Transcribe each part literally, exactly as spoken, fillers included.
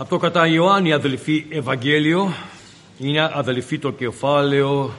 Από το κατά Ιωάννη, αδελφοί, Ευαγγέλιο, είναι, αδελφοί, το κεφάλαιο,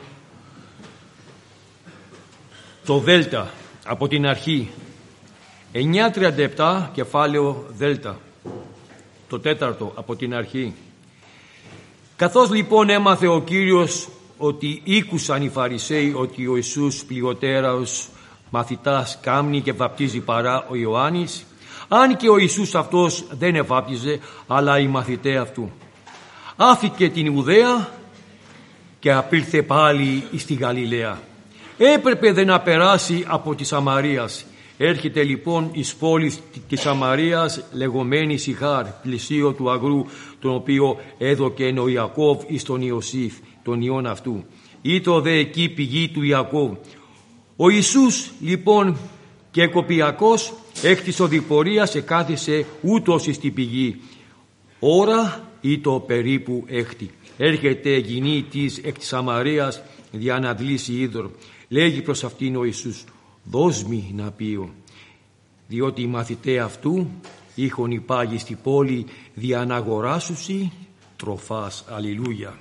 το Δέλτα, από την αρχή. εννιά τριάντα επτά, κεφάλαιο Δέλτα, το τέταρτο, από την αρχή. Καθώς λοιπόν έμαθε ο Κύριος ότι ήκουσαν οι Φαρισαίοι ότι ο Ιησούς πληγωτέρας μαθητάς κάμνει και βαπτίζει παρά ο Ιωάννης, αν και ο Ιησούς αυτός δεν εβάπτιζε, αλλά οι μαθητές αυτού, άφηκε την Ιουδαία και απήλθε πάλι στη Γαλιλαία. Έπρεπε δε να περάσει από τη Σαμαρίας. Έρχεται λοιπόν εις πόλης της Σαμαρίας, λεγόμενη Σιχάρ, πλησίο του αγρού, τον οποίο έδωκεν ο Ιακώβ εις τον Ιωσήφ, τον ιόν αυτού. Ήτο δε εκεί πηγή του Ιακώβ. Ο Ιησούς λοιπόν και εκοπιακός έκτης οδηπορίας εκάθισε ούτως στην πηγή. Ώρα ήτο περίπου έκτη. Έρχεται γυνή της εκ της Σαμαρίας δια να αντλήσει είδωρ. Λέγει προς αυτήν ο Ιησούς, δώσ' μη να πίω, διότι οι μαθητές αυτού είχον υπάγει στη πόλη δια να αγοράσουσι τροφάς. Αλληλούια.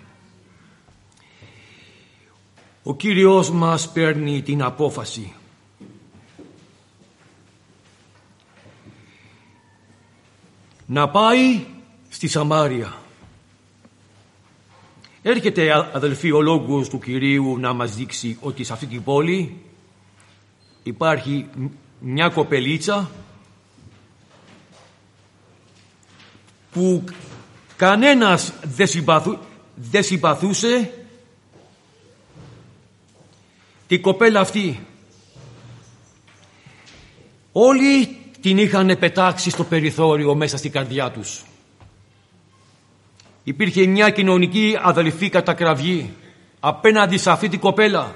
Ο Κύριος μας παίρνει την απόφαση. Να πάει στη Σαμάρια. Έρχεται, αδελφοί, ο λόγος του Κυρίου να μας δείξει ότι σε αυτή την πόλη υπάρχει μια κοπελίτσα που κανένας δεν, συμπαθού, δεν συμπαθούσε την κοπέλα αυτή. Όλοι την είχαν πετάξει στο περιθώριο μέσα στην καρδιά τους. Υπήρχε μια κοινωνική, αδελφή, κατακραυγή απέναντι σε αυτή την κοπέλα.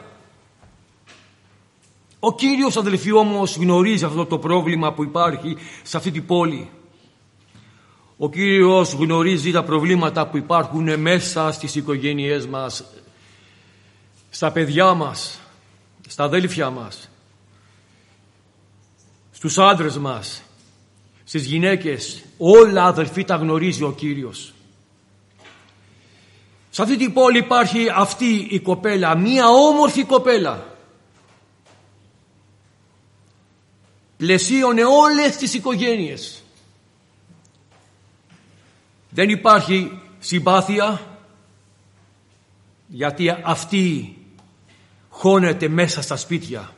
Ο Κύριος, αδελφοί, όμως γνωρίζει αυτό το πρόβλημα που υπάρχει σε αυτή την πόλη. Ο Κύριος γνωρίζει τα προβλήματα που υπάρχουν μέσα στις οικογένειές μας, στα παιδιά μας, στα αδέλφια μας, στους άντρες μας, στις γυναίκες. Όλα, αδελφοί, τα γνωρίζει ο Κύριος. Σε αυτή την πόλη υπάρχει αυτή η κοπέλα, μία όμορφη κοπέλα. Πλαισίωνε όλες τις οικογένειες. Δεν υπάρχει συμπάθεια, γιατί αυτή χώνεται μέσα στα σπίτια.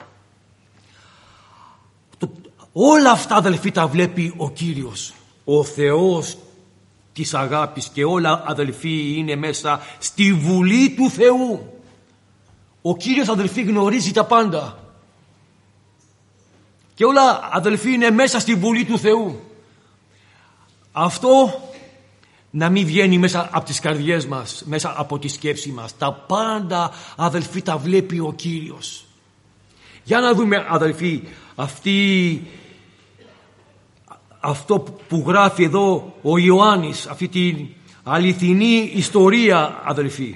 Όλα αυτά, αδελφοί, τα βλέπει ο Κύριος, ο Θεός της αγάπης, και όλα, αδελφοί, είναι μέσα στη βουλή του Θεού. Ο Κύριος, αδελφοί, γνωρίζει τα πάντα. Και όλα, αδελφοί, είναι μέσα στη βουλή του Θεού. Αυτό να μην βγαίνει μέσα από τις καρδιές μας, μέσα από τη σκέψη μας. Τα πάντα, αδελφοί, τα βλέπει ο Κύριος. Για να δούμε, αδελφοί, αυτή, αυτό που γράφει εδώ ο Ιωάννης, αυτή την αληθινή ιστορία, αδελφοί.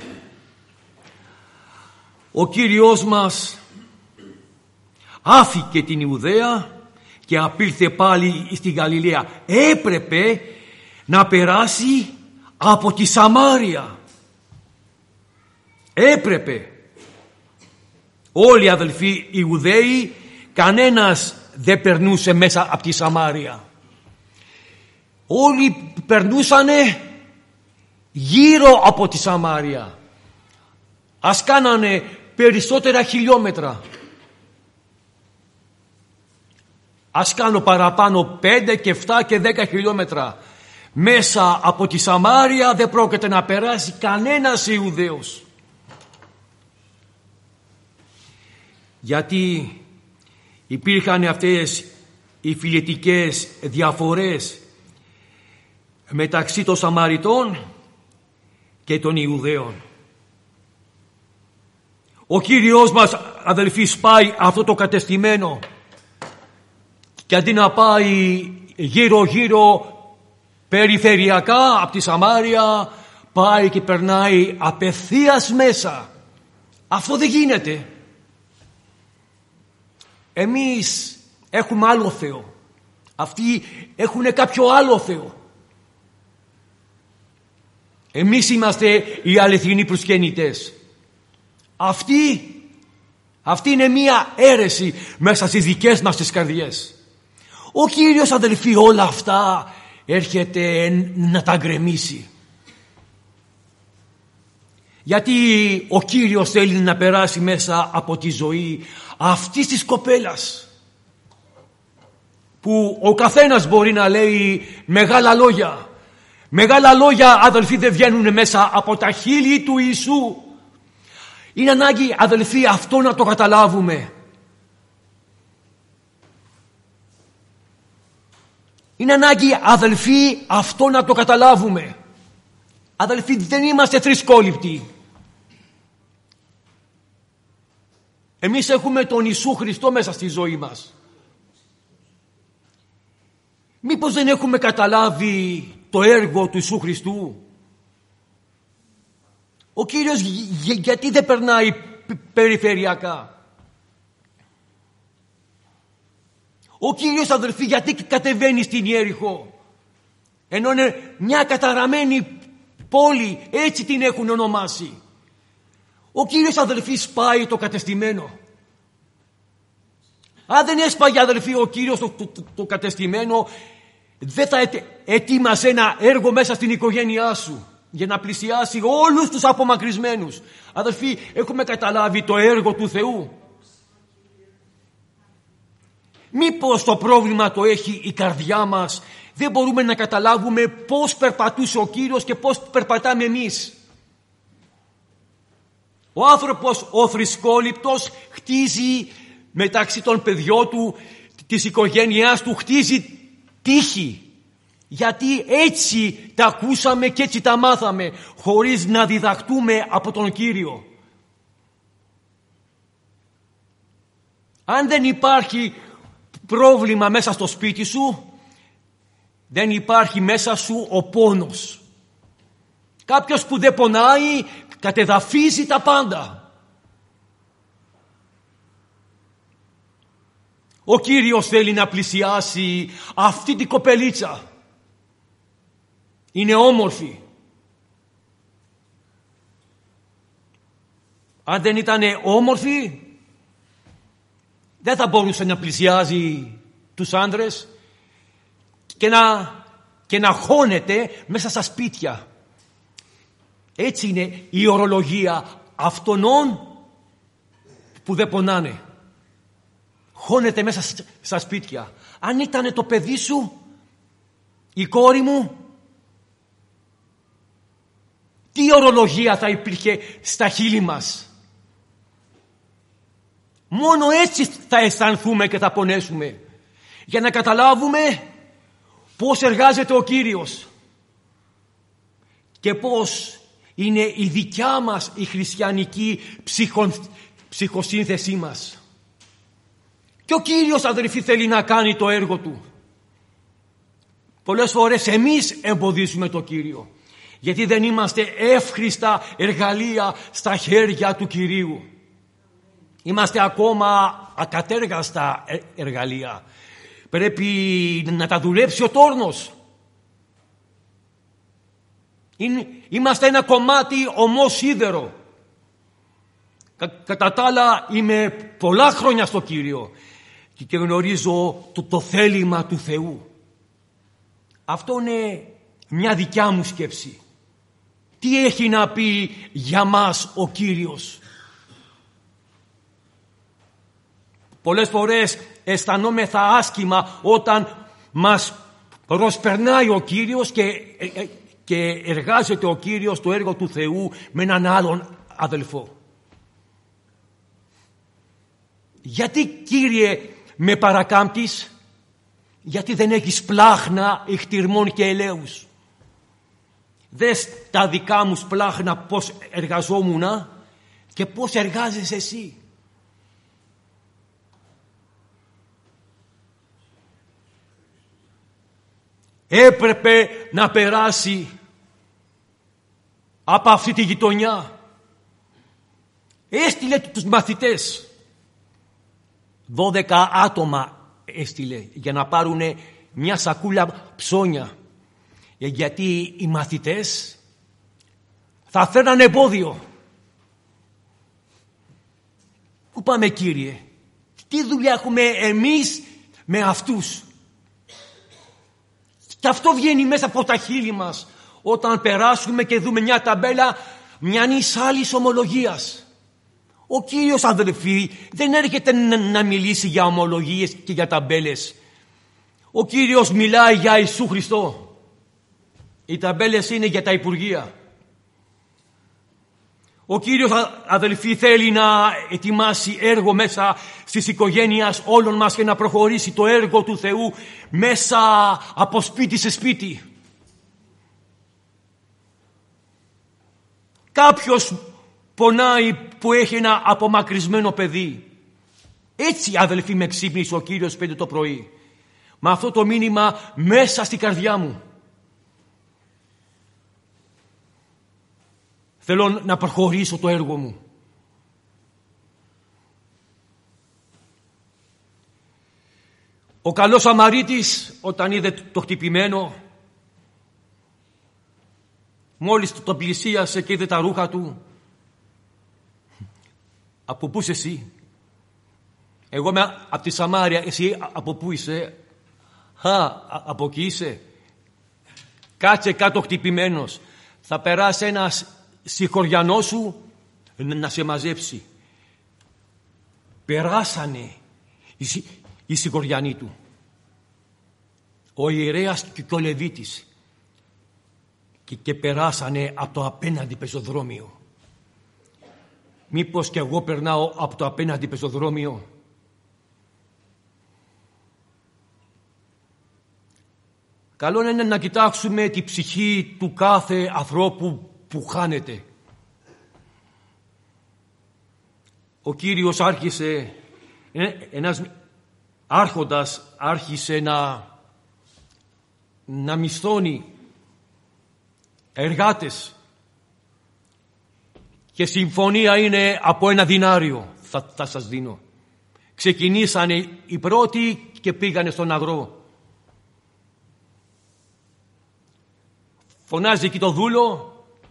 Ο Κύριος μας άφηκε την Ιουδαία και απήλθε πάλι στη Γαλιλαία. Έπρεπε να περάσει από τη Σαμάρια. Έπρεπε. Όλοι οι αδελφοί Ιουδαίοι, κανένας δεν περνούσε μέσα από τη Σαμάρια. Όλοι περνούσανε γύρω από τη Σαμάρια. Ας κάνανε περισσότερα χιλιόμετρα. Ας κάνω παραπάνω, πέντε και εφτά και δέκα χιλιόμετρα. Μέσα από τη Σαμάρια δεν πρόκειται να περάσει κανένας Ιουδαίος. Γιατί υπήρχαν αυτές οι φιλετικές διαφορές μεταξύ των Σαμαριτών και των Ιουδαίων. Ο Κύριος μας, αδελφοί, σπάει αυτό το κατεστημένο, και αντί να πάει γύρω γύρω περιφερειακά από τη Σαμάρια, πάει και περνάει απευθείας μέσα. Αυτό δεν γίνεται. Εμείς έχουμε άλλο Θεό. Αυτοί έχουν κάποιο άλλο Θεό. Εμείς είμαστε οι αληθινοί προσκυνητές. Αυτή, αυτή είναι μία αίρεση μέσα στις δικές μας τις καρδιές. Ο Κύριος, αδελφοί, όλα αυτά έρχεται να τα γκρεμίσει. Γιατί ο Κύριος θέλει να περάσει μέσα από τη ζωή αυτής της κοπέλας, που ο καθένας μπορεί να λέει μεγάλα λόγια. Μεγάλα λόγια, αδελφοί, δεν βγαίνουν μέσα από τα χείλη του Ιησού. Είναι ανάγκη, αδελφοί, αυτό να το καταλάβουμε. Είναι ανάγκη, αδελφοί, αυτό να το καταλάβουμε. Αδελφοί, δεν είμαστε θρησκόληπτοι. Εμείς έχουμε τον Ιησού Χριστό μέσα στη ζωή μας. Μήπως δεν έχουμε καταλάβει το έργο του Ιησού Χριστού? Ο Κύριος γιατί δεν περνάει περιφερειακά? Ο Κύριος, αδελφοί, γιατί κατεβαίνει στην Ιέριχο, ενώ είναι μια καταραμένη πόλη, έτσι την έχουν ονομάσει? Ο Κύριος, αδελφοί, σπάει το κατεστημένο. Αν δεν έσπαγε, αδελφοί, ο Κύριος το, το, το, το κατεστημένο, δεν θα ετοίμασε ένα έργο μέσα στην οικογένειά σου για να πλησιάσει όλους τους απομακρυσμένους. Αδελφοί, έχουμε καταλάβει το έργο του Θεού? Μήπως το πρόβλημα το έχει η καρδιά μας? Δεν μπορούμε να καταλάβουμε πώς περπατούσε ο Κύριος και πώς περπατάμε εμείς. Ο άνθρωπος ο θρησκόληπτος χτίζει μεταξύ των παιδιών του, της οικογένειάς του, χτίζει τύχη. Γιατί έτσι τα ακούσαμε και έτσι τα μάθαμε, χωρίς να διδαχτούμε από τον Κύριο. Αν δεν υπάρχει πρόβλημα μέσα στο σπίτι σου, δεν υπάρχει μέσα σου ο πόνος. Κάποιος που δεν πονάει κατεδαφίζει τα πάντα. Ο Κύριος θέλει να πλησιάσει αυτή την κοπελίτσα. Είναι όμορφη. Αν δεν ήταν όμορφη, δεν θα μπορούσε να πλησιάζει τους άντρες και να, και να χώνεται μέσα στα σπίτια. Έτσι είναι η ορολογία αυτών που δεν πονάνε. Χώνεται μέσα στα σπίτια. Αν ήταν το παιδί σου, η κόρη μου, τι ορολογία θα υπήρχε στα χείλη μας? Μόνο έτσι θα αισθανθούμε και θα πονέσουμε, για να καταλάβουμε πώς εργάζεται ο Κύριος και πώς είναι η δικιά μας η χριστιανική ψυχο, ψυχοσύνθεσή μας. Και ο Κύριος, αδελφοί, θέλει να κάνει το έργο του. Πολλές φορές εμείς εμποδίζουμε το Κύριο, γιατί δεν είμαστε εύχριστα εργαλεία στα χέρια του Κυρίου. Είμαστε ακόμα ακατέργαστα εργαλεία. Πρέπει να τα δουλέψει ο τόρνος. Είμαστε ένα κομμάτι ομό σίδερο. Κα, κατά τα άλλα, είμαι πολλά χρόνια στο Κύριο και γνωρίζω το, το θέλημα του Θεού. Αυτό είναι μια δικιά μου σκέψη. Τι έχει να πει για μας ο Κύριος? Πολλές φορές αισθανόμεθα άσχημα όταν μας προσπερνάει ο Κύριος και, και εργάζεται ο Κύριος το έργο του Θεού με έναν άλλον αδελφό. Γιατί, Κύριε, με παρακάμπτεις? Γιατί δεν έχεις πλάχνα ηχτυρμών και ελαίους. Δες τα δικά μου σπλάχνα πώς εργαζόμουνα και πώς εργάζεσαι εσύ. Έπρεπε να περάσει από αυτή τη γειτονιά. Έστειλε τους μαθητές. Δώδεκα άτομα έστειλε για να πάρουν μια σακούλα ψώνια. Γιατί οι μαθητές θα φέρνανε εμπόδιο. Πού πάμε, Κύριε? Τι δουλειά έχουμε εμείς με αυτούς? Και αυτό βγαίνει μέσα από τα χείλη μας όταν περάσουμε και δούμε μια ταμπέλα μιανής άλλης ομολογίας. Ο Κύριος, αδελφοί, δεν έρχεται να μιλήσει για ομολογίες και για ταμπέλες. Ο Κύριος μιλάει για Ιησού Χριστό. Οι ταμπέλες είναι για τα υπουργεία. Ο Κύριος, αδελφοί, θέλει να ετοιμάσει έργο μέσα στις οικογένειες όλων μας και να προχωρήσει το έργο του Θεού μέσα από σπίτι σε σπίτι. Κάποιος πονάει που έχει ένα απομακρυσμένο παιδί. Έτσι, αδελφοί, με ξύπνησε ο Κύριος πέντε το πρωί. Με αυτό το μήνυμα μέσα στην καρδιά μου. Θέλω να προχωρήσω το έργο μου. Ο καλός Σαμαρίτης, όταν είδε το χτυπημένο, μόλις το πλησίασε και είδε τα ρούχα του, από πού είσαι εσύ? Εγώ είμαι από τη Σαμάρια, εσύ από πού είσαι? Α, από εκεί είσαι. Κάτσε κάτω χτυπημένος. Θα περάσει ένας συγχωριανός σου να σε μαζέψει. Περάσανε οι, οι συγχωριανοί του. Ο ιερέας και ο Λεβίτης. Και, και περάσανε από το απέναντι πεζοδρόμιο. Μήπως και εγώ περνάω από το απέναντι πεζοδρόμιο? Καλό είναι να κοιτάξουμε τη ψυχή του κάθε ανθρώπου που χάνεται. Ο Κύριος άρχισε, ένας άρχοντας άρχισε να, να μισθώνει εργάτες και συμφωνία είναι από ένα δινάριο θα, θα σας δίνω. Ξεκινήσανε οι πρώτοι και πήγανε στον αγρό. Φωνάζει εκεί το δούλο,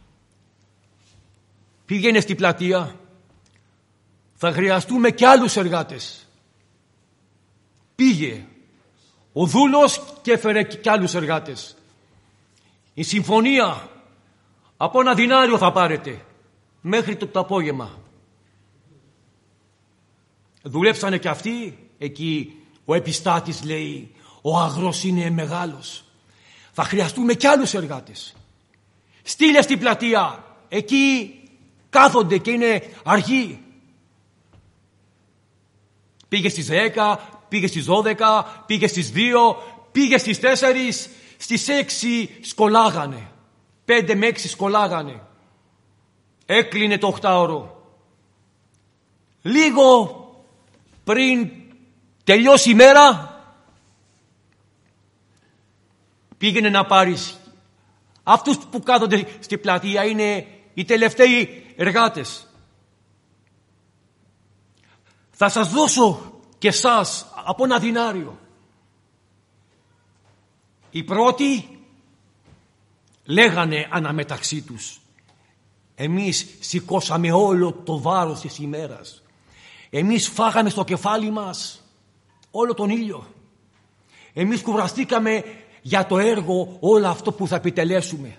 πήγαινε στην πλατεία, θα χρειαστούμε κι άλλους εργάτες. Πήγε ο δούλος και έφερε κι άλλους εργάτες. Η συμφωνία, από ένα δινάριο θα πάρετε μέχρι το, το απόγευμα. Δουλέψανε κι αυτοί. Εκεί ο επιστάτης λέει, ο αγρός είναι μεγάλος, θα χρειαστούμε κι άλλους εργάτες. Στείλε στην πλατεία, εκεί κάθονται και είναι αργοί. Πήγε στις δέκα, πήγε στις δώδεκα, πήγε στις δύο, πήγε στις τέσσερις, στις έξι σκολάγανε. Πέντε με έξι σκολάγανε. Έκλεινε το οχτάωρο. Λίγο πριν τελειώσει η μέρα, πήγαινε να πάρεις. Αυτούς που κάθονται στη πλατεία είναι οι τελευταίοι εργάτες. Θα σας δώσω και εσάς από ένα δινάριο. Οι πρώτοι λέγανε αναμεταξύ τους, εμείς σηκώσαμε όλο το βάρος της ημέρας. Εμείς φάγαμε στο κεφάλι μας όλο τον ήλιο. Εμείς κουραστήκαμε για το έργο όλο αυτό που θα επιτελέσουμε.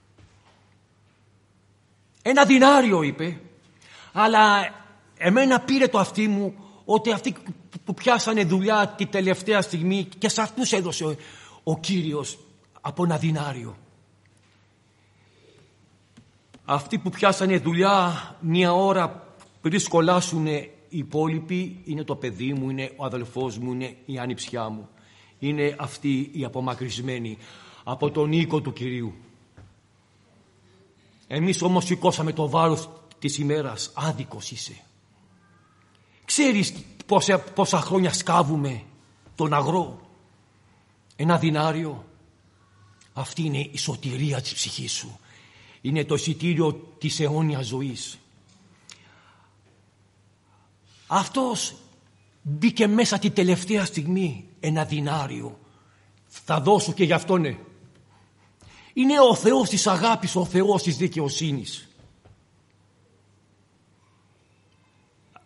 Ένα δινάριο είπε, αλλά εμένα πήρε το αυτί μου ότι αυτοί που πιάσανε δουλειά τη τελευταία στιγμή και σε αυτούς έδωσε ο, ο Κύριος από ένα δινάριο. Αυτοί που πιάσανε δουλειά μία ώρα πριν σκολάσουν οι υπόλοιποι είναι το παιδί μου, είναι ο αδελφός μου, είναι η ανιψιά μου. Είναι αυτοί οι απομακρυσμένοι από τον οίκο του Κυρίου. Εμείς όμως σηκώσαμε το βάρος της ημέρας. Άδικος είσαι. Ξέρεις πόσα, πόσα χρόνια σκάβουμε τον αγρό? Ένα δινάριο. Αυτή είναι η σωτηρία της ψυχής σου. Είναι το εισιτήριο της αιώνιας ζωής. Αυτός μπήκε μέσα την τελευταία στιγμή. Ένα δινάριο. Θα δώσω και γι' αυτό, ναι. Είναι ο Θεός της αγάπης, ο Θεός της δικαιοσύνης.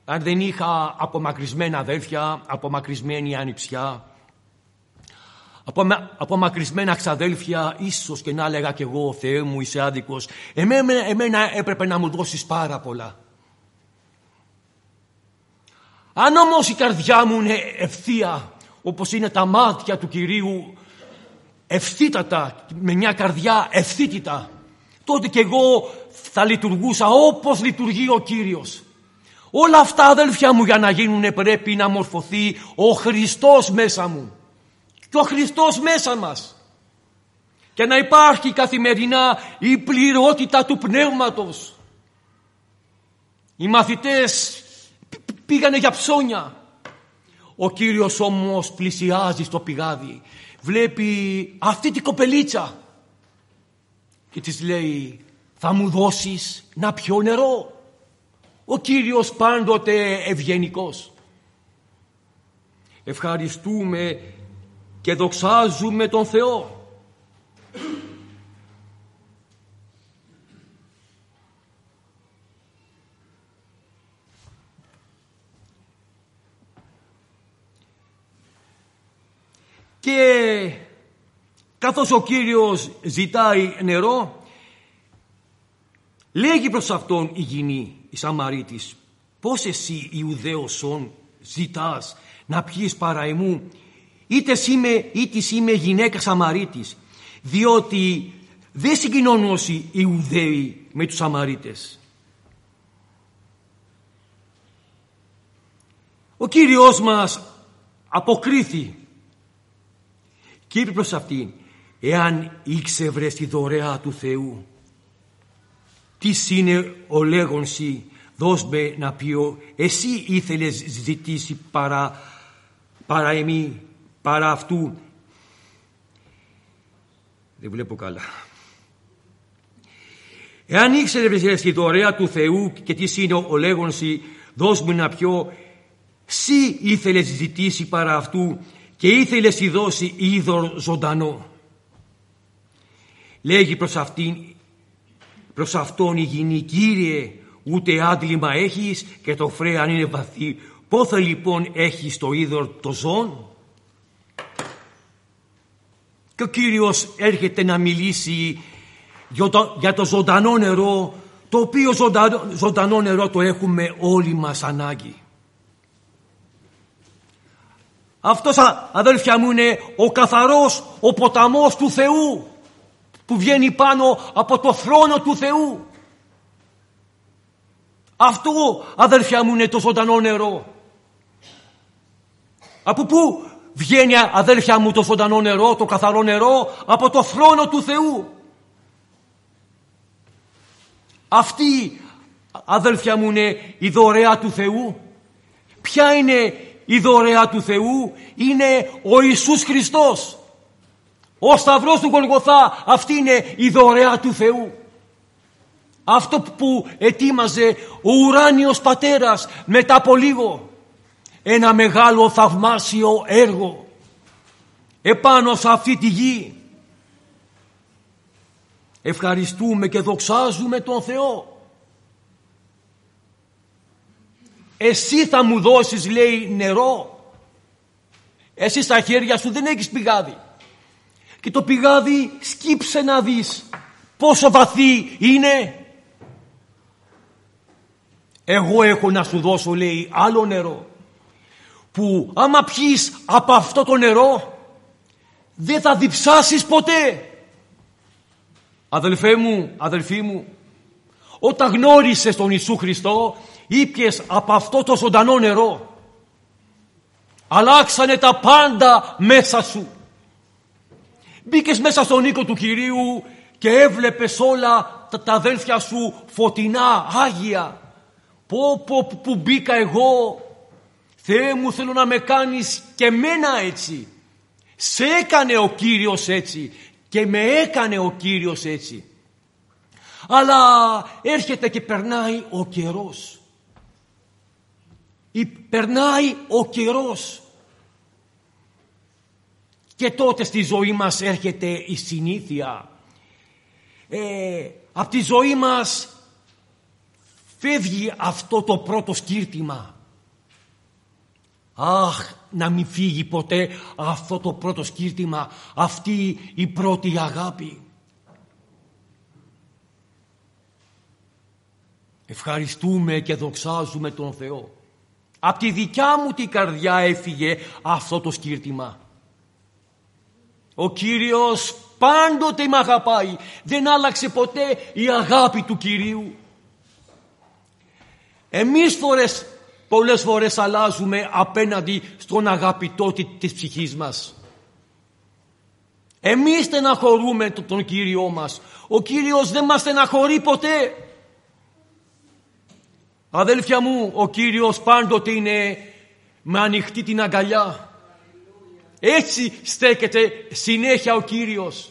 αν δεν είχα απομακρυσμένα αδέλφια, απομακρυσμένη ανιψιά, απομα, απομακρυσμένα ξαδέλφια, ίσως και να έλεγα κι εγώ, Θεέ μου είσαι άδικος, εμένα, εμένα έπρεπε να μου δώσεις πάρα πολλά. Αν όμως η καρδιά μου είναι ευθεία, όπως είναι τα μάτια του Κυρίου, ευθύτατα, με μια καρδιά ευθύτητα, τότε κι εγώ θα λειτουργούσα όπως λειτουργεί ο Κύριος. Όλα αυτά, αδέλφια μου, για να γίνουν πρέπει να μορφωθεί ο Χριστός μέσα μου και ο Χριστός μέσα μας και να υπάρχει καθημερινά η πληρότητα του Πνεύματος. Οι μαθητές πήγανε για ψώνια. Ο Κύριος όμως πλησιάζει στο πηγάδι, βλέπει αυτή την κοπελίτσα και της λέει, θα μου δώσεις να πιω νερό? Ο Κύριος πάντοτε ευγενικός. Ευχαριστούμε και δοξάζουμε τον Θεό. Και καθώς ο Κύριος ζητάει νερό, λέγει προς αυτόν η γυνή, η Σαμαρίτης, πώς εσύ Ιουδαίος όν ζητάς να πιείς παρά εμού, είτε είμαι, είτε είμαι γυναίκα Σαμαρίτης, διότι δεν συγκοινωνούν οι Ιουδαίοι με τους Σαμαρίτες. Ο Κύριος μας αποκρίθη και είπε προς αυτήν, εάν ήξευρες τη δωρεά του Θεού, τι είναι ο λέγονσι, δώσ' με να πιω, εσύ ήθελες ζητήσει παρά, παρά εμεί, παρά αυτού. Δεν βλέπω καλά. Εάν ήξερες τη δωρεά του Θεού και τι είναι ο λέγονσι, δώσ' μου να πιω, εσύ ήθελες ζητήσει παρά αυτού και ήθελες τη δώσει είδωρ ζωντανό. Λέγει προς αυτήν, προς αυτόν η γυνή, Κύριε, ούτε άντλημα έχεις και το φρέαν είναι βαθύ, πόθα λοιπόν έχεις το είδωρ το ζών? Και ο Κύριος έρχεται να μιλήσει για το, για το ζωντανό νερό, το οποίο ζωντανό, ζωντανό νερό το έχουμε όλοι μας ανάγκη. Αυτός, αδέλφια μου, είναι ο καθαρός ο ποταμός του Θεού που βγαίνει πάνω από το θρόνο του Θεού. Αυτό, αδέλφια μου, είναι το ζωντανό νερό. Από πού βγαίνει, αδέλφια μου, το ζωντανό νερό, το καθαρό νερό? Από το θρόνο του Θεού. Αυτή, αδέλφια μου, είναι η δωρεά του Θεού. Ποια είναι η δωρεά του Θεού? Είναι ο Ιησούς Χριστός. Ο Σταυρός του Γολγοθά, αυτή είναι η δωρεά του Θεού. Αυτό που ετοίμαζε ο ουράνιος Πατέρας μετά από λίγο. Ένα μεγάλο θαυμάσιο έργο επάνω σε αυτή τη γη. Ευχαριστούμε και δοξάζουμε τον Θεό. Εσύ θα μου δώσεις, λέει, νερό. Εσύ στα χέρια σου δεν έχεις πηγάδι. Και το πηγάδι σκύψε να δεις πόσο βαθύ είναι. Εγώ έχω να σου δώσω, λέει, άλλο νερό, που άμα πιείς από αυτό το νερό δεν θα διψάσεις ποτέ. Αδελφέ μου, αδελφοί μου, όταν γνώρισες τον Ιησού Χριστό, ήπιες από αυτό το ζωντανό νερό. Αλλάξανε τα πάντα μέσα σου. Μπήκες μέσα στον οίκο του Κυρίου και έβλεπες όλα τα, τα αδέλφια σου φωτεινά, άγια. Πω πω που μπήκα εγώ. Θεέ μου, θέλω να με κάνεις και μένα έτσι. Σε έκανε ο Κύριος έτσι και με έκανε ο Κύριος έτσι. Αλλά έρχεται και περνάει ο καιρός. Περνάει ο καιρός. Και τότε στη ζωή μας έρχεται η συνήθεια. Ε, από τη ζωή μας φεύγει αυτό το πρώτο σκύρτημα. Αχ, να μην φύγει ποτέ αυτό το πρώτο σκύρτημα, αυτή η πρώτη αγάπη. Ευχαριστούμε και δοξάζουμε τον Θεό. Απ' τη δικιά μου την καρδιά έφυγε αυτό το σκύρτημα. Ο Κύριος πάντοτε με αγαπάει. Δεν άλλαξε ποτέ η αγάπη του Κυρίου. Εμείς φορές, πολλές φορές αλλάζουμε απέναντι στον αγαπητό της ψυχής μας. Εμείς στεναχωρούμε τον Κύριό μας. Ο Κύριος δεν μας στεναχωρεί ποτέ. Αδέλφια μου, ο Κύριος πάντοτε είναι με ανοιχτή την αγκαλιά. Έτσι στέκεται συνέχεια ο Κύριος.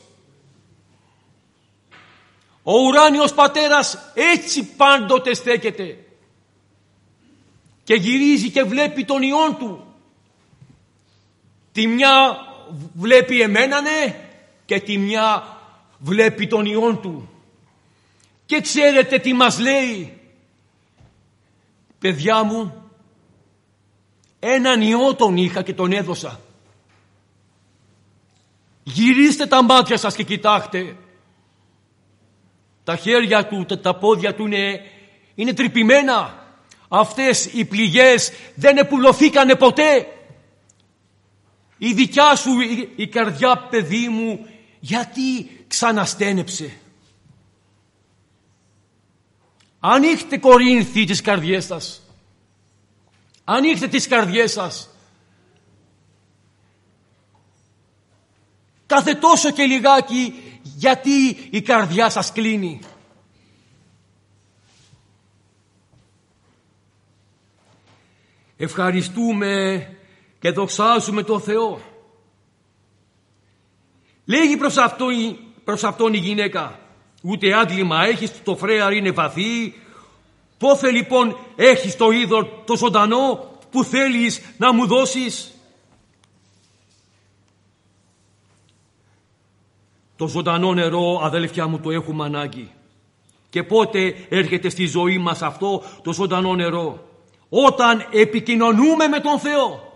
Ο ουράνιος Πατέρας έτσι πάντοτε στέκεται και γυρίζει και βλέπει τον Υιόν Του. Τη μια βλέπει εμένα, ναι, και τη μια βλέπει τον Υιόν Του. Και ξέρετε τι μας λέει? Παιδιά μου, έναν Υιό τον είχα και τον έδωσα. Γυρίστε τα μάτια σας και κοιτάξτε. Τα χέρια του, τα, τα πόδια του είναι, είναι τρυπημένα. Αυτές οι πληγές δεν επουλωθήκανε ποτέ. Η δικιά σου η, η καρδιά, παιδί μου, γιατί ξαναστένεψε? Ανοίχτε, Κορίνθιοι, τις καρδιές σας. Ανοίχτε τις καρδιές σας. Κάθε τόσο και λιγάκι, γιατί η καρδιά σας κλείνει? Ευχαριστούμε και δοξάζουμε τον Θεό. Λέγει προς αυτόν, προς αυτόν η γυναίκα: ούτε άντλημα έχεις, το φρέαρ είναι βαθύ. Πόθε λοιπόν έχεις το είδωρ το ζωντανό που θέλεις να μου δώσεις? Το ζωντανό νερό, αδέλφια μου, το έχουμε ανάγκη. Και πότε έρχεται στη ζωή μας αυτό το ζωντανό νερό? Όταν επικοινωνούμε με τον Θεό.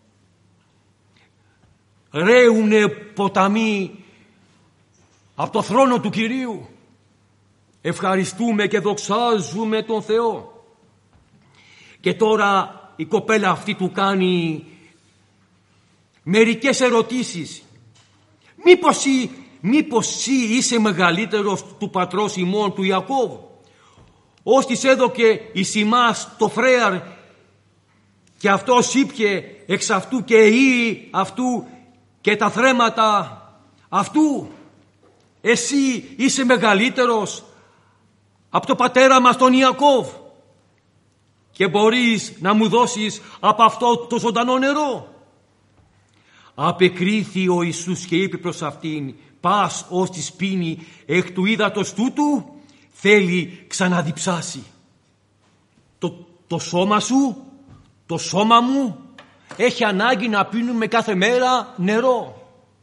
Ρέουνε ποταμοί από το θρόνο του Κυρίου. Ευχαριστούμε και δοξάζουμε τον Θεό. Και τώρα η κοπέλα αυτή του κάνει μερικές ερωτήσεις. Μήπως, μήπως εσύ είσαι μεγαλύτερος του πατρός ημών του Ιακώβ, ως της έδωκε εις ημάς το φρέαρ και αυτός ήπιε εξ αυτού και ή αυτού και τα θρέματα αυτού? Εσύ είσαι μεγαλύτερος από το πατέρα μας τον Ιακώβ και μπορείς να μου δώσεις από αυτό το ζωντανό νερό? Απεκρίθη ο Ιησούς και είπε προς αυτήν: πας ως της πίνει εκ του ύδατος τούτου, θέλει ξαναδιψάσει. Το, το σώμα σου, το σώμα μου έχει ανάγκη να πίνουμε κάθε μέρα νερό.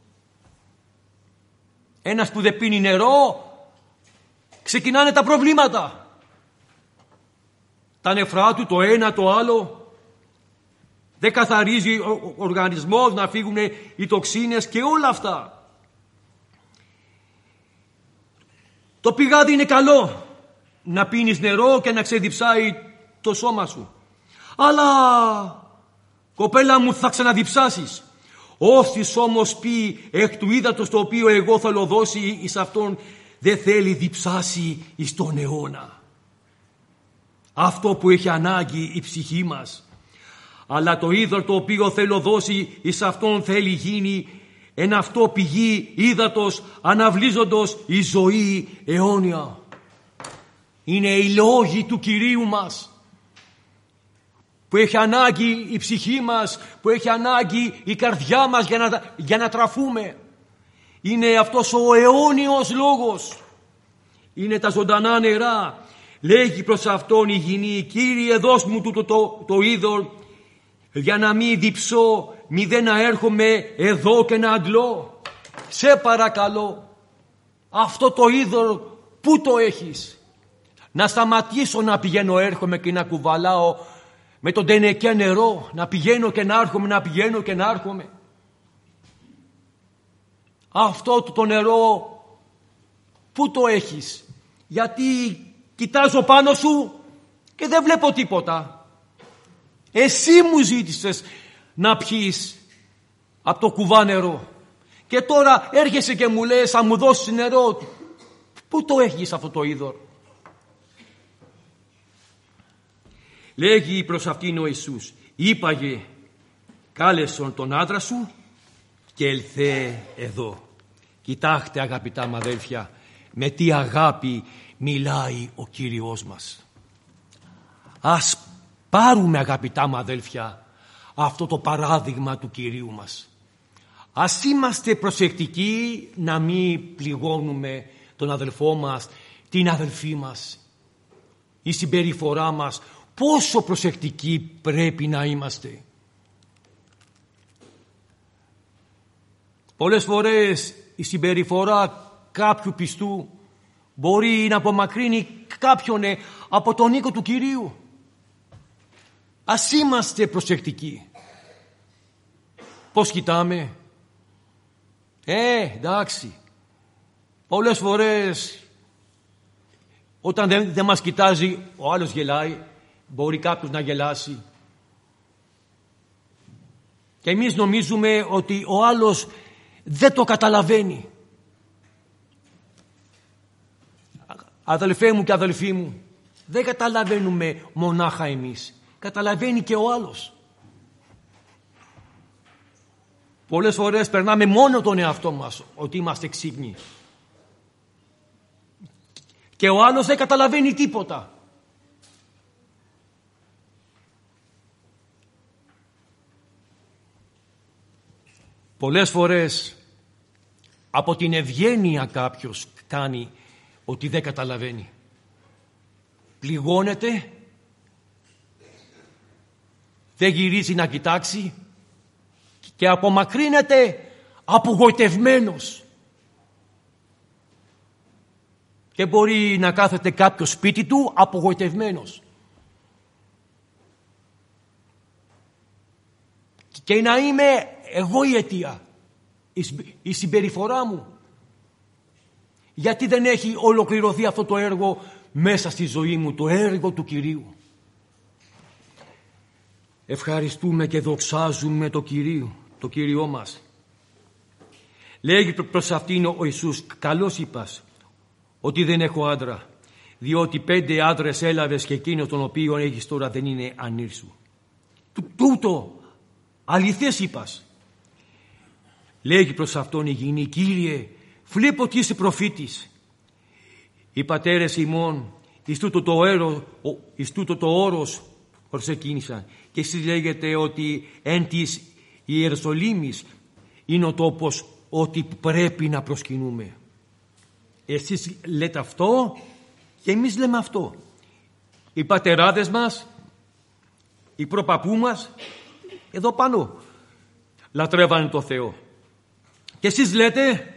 Ένας που δεν πίνει νερό, ξεκινάνε τα προβλήματα. Τα νεφρά του, το ένα το άλλο. Δεν καθαρίζει ο οργανισμός, να φύγουν οι τοξίνες και όλα αυτά. Το πηγάδι είναι καλό, να πίνεις νερό και να ξεδιψάει το σώμα σου. Αλλά, κοπέλα μου, θα ξαναδιψάσεις. Όσοι όμως πει εκ του ύδατος το οποίο εγώ θέλω δώσει εις αυτόν, δεν θέλει διψάσει εις τον αιώνα. Αυτό που έχει ανάγκη η ψυχή μας. Αλλά το ύδατο το οποίο θέλω δώσει εις αυτόν θέλει γίνει εν αυτό πηγή ύδατος αναβλύζοντος η ζωή αιώνια. Είναι οι λόγοι του Κυρίου μας που έχει ανάγκη η ψυχή μας, που έχει ανάγκη η καρδιά μας για να, για να τραφούμε. Είναι αυτός ο αιώνιος λόγος. Είναι τα ζωντανά νερά. Λέγει προς αυτόν η γυνή: Κύριε, δώσ' μου το, το, το, το είδωρ, για να μην διψώ, μη δεν να έρχομαι εδώ και να αντλώ. Σε παρακαλώ, αυτό το είδωρ πού το έχεις? Να σταματήσω να πηγαίνω έρχομαι και να κουβαλάω με τον τενεκέ νερό, να πηγαίνω και να έρχομαι, να πηγαίνω και να έρχομαι. Αυτό το νερό πού το έχεις? Γιατί κοιτάζω πάνω σου και δεν βλέπω τίποτα. Εσύ μου ζήτησες να πιείς από το κουβά νερό και τώρα έρχεσαι και μου λες θα μου δώσεις νερό. Πού το έχεις αυτό το είδωρ? Λέγει προς αυτήν ο Ιησούς, είπαγε κάλεσον τον άντρα σου και ελθέ εδώ. Κοιτάξτε αγαπητά μου αδέλφια, με τι αγάπη μιλάει ο Κύριος μας. Ας πάρουμε αγαπητά μου αδέλφια αυτό το παράδειγμα του Κυρίου μας. Ας είμαστε προσεκτικοί να μην πληγώνουμε τον αδελφό μας, την αδελφή μας. Η συμπεριφορά μας, πόσο προσεκτικοί πρέπει να είμαστε. Πολλές φορές η συμπεριφορά κάποιου πιστού μπορεί να απομακρύνει κάποιον από τον οίκο του Κυρίου. Ας είμαστε προσεκτικοί. Πώς κοιτάμε? Ε, εντάξει. Πολλές φορές όταν δεν, δεν μας κοιτάζει ο άλλος γελάει. Μπορεί κάποιος να γελάσει. Και εμείς νομίζουμε ότι ο άλλος δεν το καταλαβαίνει. Αδελφέ μου και αδελφοί μου, δεν καταλαβαίνουμε μονάχα εμείς. Καταλαβαίνει και ο άλλος. Πολλές φορές περνάμε μόνο τον εαυτό μας ότι είμαστε ξύπνοι. Και ο άλλος δεν καταλαβαίνει τίποτα. Πολλές φορές από την ευγένεια κάποιος κάνει ότι δεν καταλαβαίνει. Πληγώνεται, δεν γυρίζει να κοιτάξει και απομακρύνεται απογοητευμένος. Και μπορεί να κάθεται κάποιος σπίτι του απογοητευμένος. Και να είμαι εγώ η αιτία, η συμπεριφορά μου. Γιατί δεν έχει ολοκληρωθεί αυτό το έργο μέσα στη ζωή μου, το έργο του Κυρίου. Ευχαριστούμε και δοξάζουμε το Κυρίο, το Κύριό μας. Λέγει προς αυτήν ο Ιησούς, καλώς είπας ότι δεν έχω άντρα, διότι πέντε άντρες έλαβες και εκείνο τον οποίο έχεις τώρα δεν είναι ανήρ σου. Τούτο αληθές είπας. Λέγει προς αυτόν η γυνή, Κύριε, βλέπω ότι είσαι προφήτης. Οι πατέρες ημών εις τούτο το, έρο, εις τούτο το όρος προσεκίνησαν και εσείς λέγετε ότι εν της Ιερουσαλήμης είναι ο τόπος ότι πρέπει να προσκυνούμε. Εσείς λέτε αυτό και εμείς λέμε αυτό. Οι πατεράδες μας, οι προπαππού μας εδώ πάνω λατρεύανε το Θεό. Και εσείς λέτε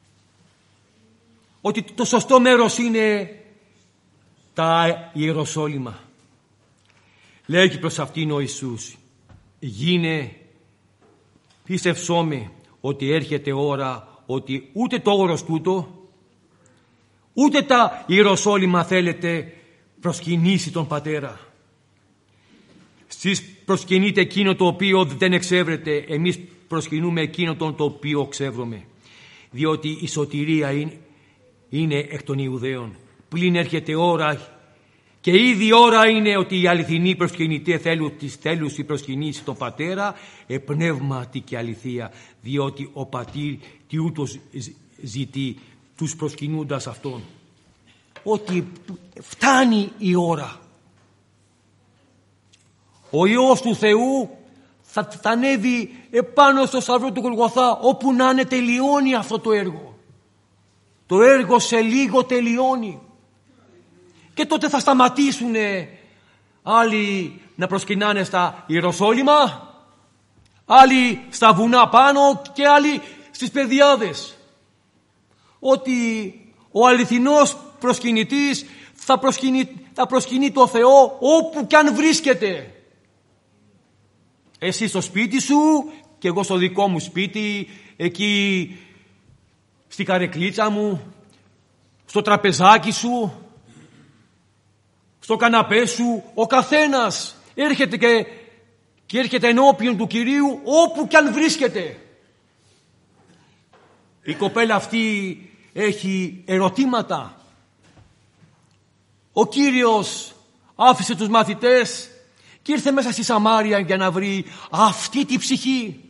ότι το σωστό μέρος είναι τα Ιεροσόλυμα. Λέγει προς αυτήν ο Ιησούς, γίνε, πίστευσόμαι ότι έρχεται ώρα ότι ούτε το όρος τούτο, ούτε τα Ιεροσόλυμα θέλετε προσκυνήσει τον Πατέρα. Εσείς προσκυνείτε εκείνο το οποίο δεν εξεύρετε, εμείς προσκυνούμε εκείνο το οποίο ξεύρωμε. Διότι η σωτηρία είναι, είναι εκ των Ιουδαίων. Πλην έρχεται ώρα και ήδη η ώρα είναι ότι οι αληθινοί προσκυνητέ θέλουν τις θέλουσι προσκυνήσει τον Πατέρα επνεύματι και αληθεία, διότι ο Πατήρ τι ούτως ζητεί τους προσκυνούντας αυτόν. Ότι φτάνει η ώρα. Ο Υιός του Θεού θα, θα ανέβει επάνω στο σταυρό του Γολγοθά, όπου να είναι τελειώνει αυτό το έργο. Το έργο σε λίγο τελειώνει. Και τότε θα σταματήσουν άλλοι να προσκυνάνε στα Ιεροσόλυμα, άλλοι στα βουνά πάνω και άλλοι στις πεδιάδες. Ότι ο αληθινός προσκυνητής θα προσκυνεί, θα προσκυνεί το Θεό όπου κι αν βρίσκεται. Εσύ στο σπίτι σου και εγώ στο δικό μου σπίτι, εκεί στη καρεκλίτσα μου, στο τραπεζάκι σου, στο καναπέ σου. Ο καθένας έρχεται και, και έρχεται ενώπιον του Κυρίου όπου κι αν βρίσκεται. Η κοπέλα αυτή έχει ερωτήματα. Ο Κύριος άφησε τους μαθητές και ήρθε μέσα στη Σαμάρια για να βρει αυτή τη ψυχή.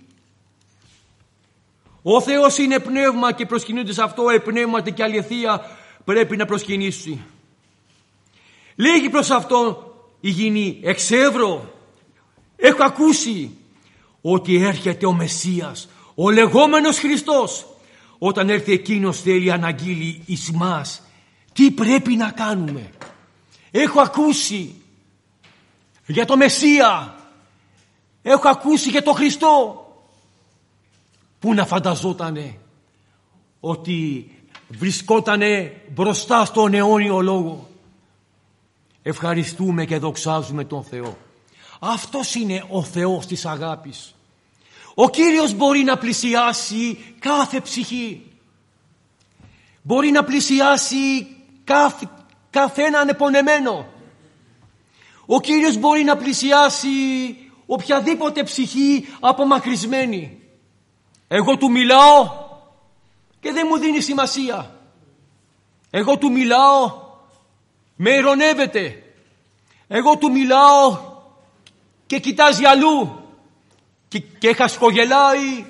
Ο Θεός είναι πνεύμα και προσκυνούνται σε αυτό επνεύματι και αληθεία πρέπει να προσκυνήσει. Λέγει προς αυτό η γυνή, εξεύρω, έχω ακούσει ότι έρχεται ο Μεσσίας, ο λεγόμενος Χριστός. Όταν έρθει εκείνος θέλει να αναγγείλει εις μας τι πρέπει να κάνουμε. Έχω ακούσει για το Μεσσία, έχω ακούσει για το Χριστό. Πού να φανταζότανε ότι βρισκότανε μπροστά στον αιώνιο λόγο. Ευχαριστούμε και δοξάζουμε τον Θεό. Αυτός είναι ο Θεός της αγάπης. Ο Κύριος μπορεί να πλησιάσει κάθε ψυχή. Μπορεί να πλησιάσει κάθε, καθέναν επωνεμένο. Ο Κύριος μπορεί να πλησιάσει οποιαδήποτε ψυχή απομακρυσμένη. Εγώ του μιλάω και δεν μου δίνει σημασία. Εγώ του μιλάω, με ειρωνεύεται. Εγώ του μιλάω και κοιτάζει αλλού και, και χασκογελάει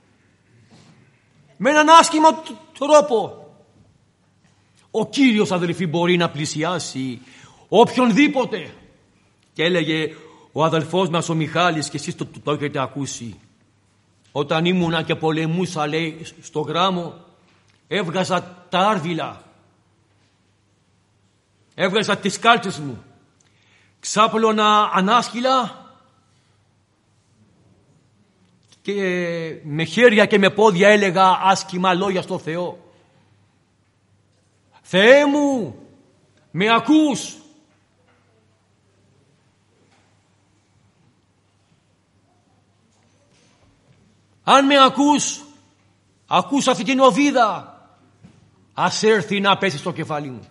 με έναν άσχημο τρόπο. Ο Κύριος, αδελφοί, μπορεί να πλησιάσει οποιονδήποτε. Και έλεγε ο αδελφός μας ο Μιχάλης, και εσείς το, το, το έχετε ακούσει, όταν ήμουνα και πολεμούσα, λέει, στο γράμμο, έβγαζα τα άρβιλα, έβγαζα τις κάλτσες μου, ξάπλωνα ανάσκυλα και με χέρια και με πόδια έλεγα άσχημα λόγια στο Θεό. Θεέ μου, με ακούς? Αν με ακούς, ακούς αυτή την οβίδα, ας έρθει να πέσει στο κεφάλι μου.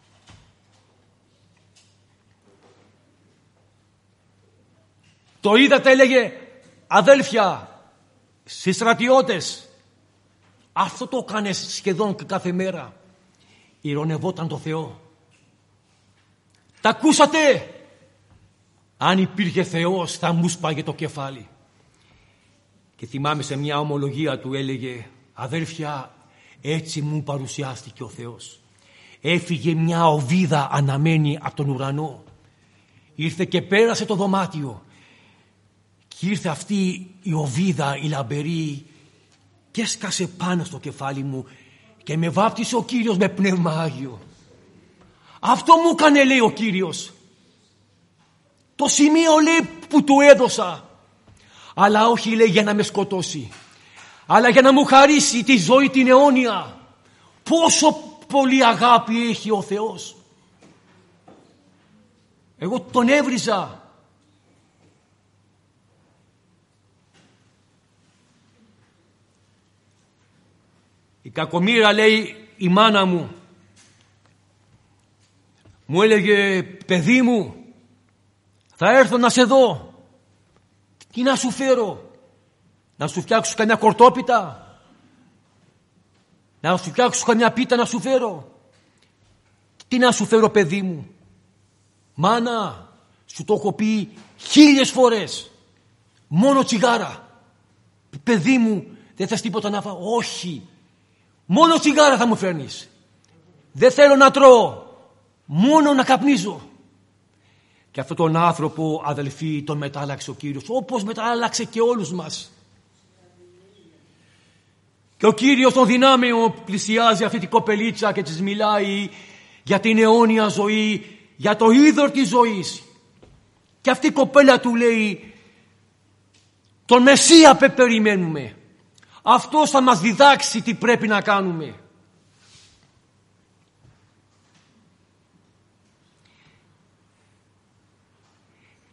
Το είδατε, έλεγε, αδέλφια, στις στρατιώτες. Αυτό το έκανε σχεδόν κάθε μέρα. Ειρωνευόταν το Θεό. Τα ακούσατε? Αν υπήρχε Θεός θα μου σπάγε το κεφάλι. Και θυμάμαι σε μια ομολογία του έλεγε, αδέλφια, έτσι μου παρουσιάστηκε ο Θεός. Έφυγε μια οβίδα αναμένη από τον ουρανό. Ήρθε και πέρασε το δωμάτιο. Και ήρθε αυτή η οβίδα, η λαμπερή, και έσκασε πάνω στο κεφάλι μου και με βάπτισε ο Κύριος με πνεύμα Άγιο. Αυτό μου έκανε, λέει, ο Κύριος. Το σημείο, λέει, που του έδωσα. Αλλά όχι, λέει, για να με σκοτώσει, αλλά για να μου χαρίσει τη ζωή την αιώνια. Πόσο πολύ αγάπη έχει ο Θεός. Εγώ τον έβριζα. Η κακομοίρα, λέει, η μάνα μου μου έλεγε, παιδί μου, θα έρθω να σε δω. Τι να σου φέρω? Να σου φτιάξω καμιά κορτόπιτα? Να σου φτιάξω καμιά πίτα να σου φέρω? Τι να σου φέρω, παιδί μου? Μάνα, σου το έχω πει χίλιες φορές. Μόνο τσιγάρα. Παιδί μου, δεν θες τίποτα να φάω? Όχι. Μόνο τσιγάρα θα μου φέρνεις. Δεν θέλω να τρώω. Μόνο να καπνίζω. Και αυτόν τον άνθρωπο, αδελφοί, τον μετάλλαξε ο Κύριος, όπως μετάλλαξε και όλους μας. Και ο Κύριος των δυνάμεων πλησιάζει αυτή την κοπελίτσα και της μιλάει για την αιώνια ζωή, για το είδωρ της ζωής. Και αυτή η κοπέλα του λέει, τον Μεσσία περιμένουμε. Αυτός θα μας διδάξει τι πρέπει να κάνουμε.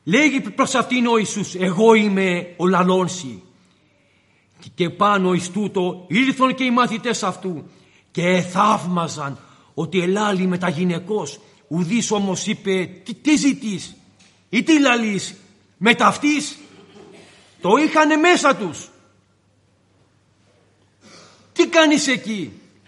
Λέγει προς αυτήν ο Ιησούς, εγώ είμαι ο λαλόνσι. Και πάνω εις τούτο ήρθαν και οι μαθητές αυτού και θαύμαζαν ότι ελάλη με τα γυναικός. Ουδής όμως είπε, τι, τι ζητείς ή τι λαλείς με ταυτής. Το είχανε μέσα τους. Τι κάνεις εκεί,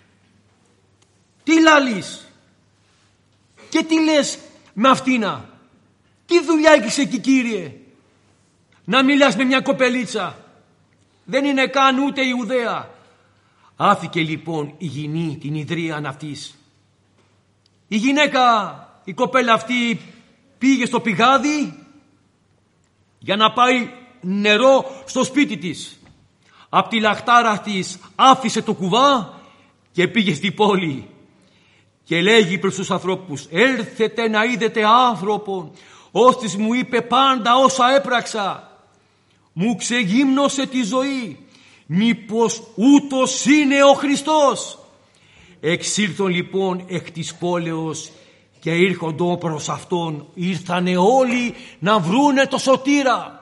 τι λαλείς και τι λες με αυτήνα. Τι δουλειά έχεις εκεί, Κύριε, να μιλάς με μια κοπελίτσα, δεν είναι καν ούτε Ιουδαία. Άφηκε λοιπόν η γυνή την ιδρύαν αυτής. Η γυναίκα, η κοπέλα αυτή πήγε στο πηγάδι για να πάει νερό στο σπίτι της. Απ' τη λαχτάρα της άφησε το κουβά και πήγε στην πόλη και λέγει προς τους ανθρώπους, έρθετε να είδετε άνθρωπο, ώστις μου είπε πάντα όσα έπραξα. Μου ξεγύμνωσε τη ζωή. Μήπως ούτως είναι ο Χριστός. Εξήλθον λοιπόν εκ της πόλεως και ήρχοντο προς αυτόν. Ήρθανε όλοι να βρούνε το σωτήρα.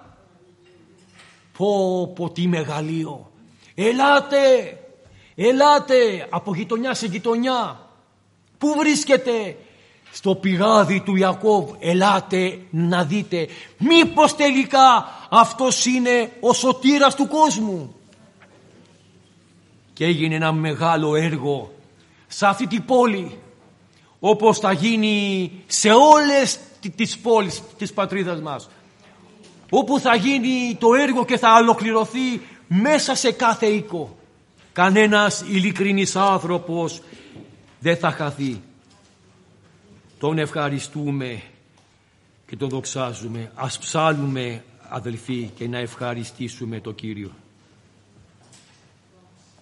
Πω πω τι μεγαλείο. Ελάτε, ελάτε από γειτονιά σε γειτονιά. Πού βρίσκεται? Στο πηγάδι του Ιακώβ. Ελάτε να δείτε. Μήπως τελικά αυτός είναι ο σωτήρας του κόσμου. Και έγινε ένα μεγάλο έργο σε αυτή την πόλη, όπως θα γίνει σε όλες τις πόλεις της πατρίδας μας, όπου θα γίνει το έργο και θα ολοκληρωθεί μέσα σε κάθε οίκο. Κανένας ειλικρινής άνθρωπος δεν θα χαθεί. Τον ευχαριστούμε και τον δοξάζουμε. Ας ψάλουμε, αδελφοί, και να ευχαριστήσουμε τον Κύριο.